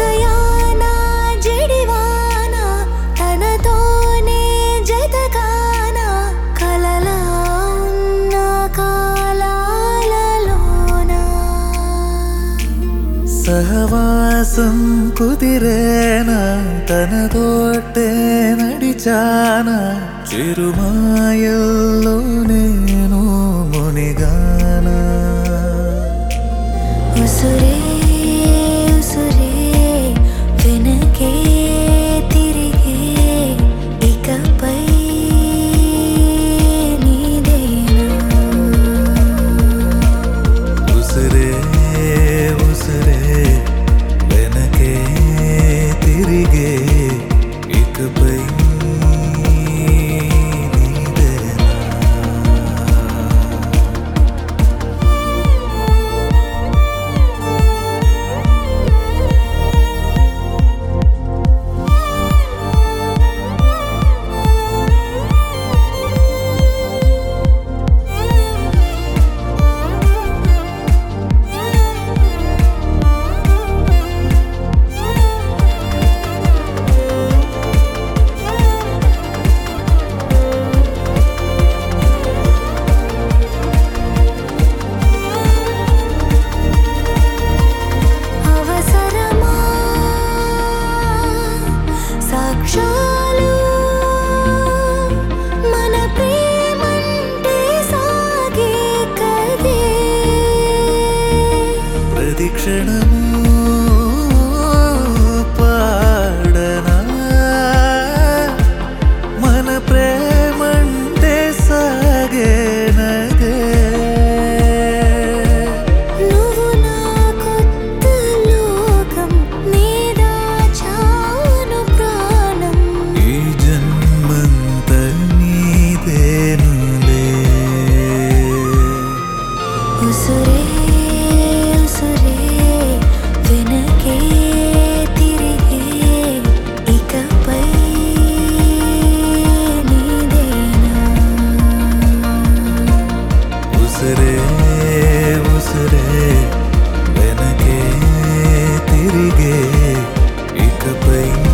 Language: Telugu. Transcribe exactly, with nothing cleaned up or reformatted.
హృదయాన జడివాన తనతోనే జతకాన కలలా ఉన్న కాలాలలోన సహవాసం కుదిరేనా తనతోటే నడిచానా చిరుమాయల్లో నేను మునిగానా ఉసురే ఉసురే వెనకే తిరిగే ఇకపై నీదేనా ఉసురే ఉసురే వెనకే తిరిగే ఇకపై సాక్షాలు మన ప్రేమంటే సాగే కదే ప్రతిక్షణము పాడనా మన ప్రేమంటే సాగేనదే నువ్వు నా కొత్త లోకం నీదా చాను ప్రాణం ఈ జన్మంత నీదేనులే ఉసురే ఉసురే వెనకే తిరిగే ఇకపై నీదేనా ఉసురే ఉసురే వెనకే తిరిగే ఇకపై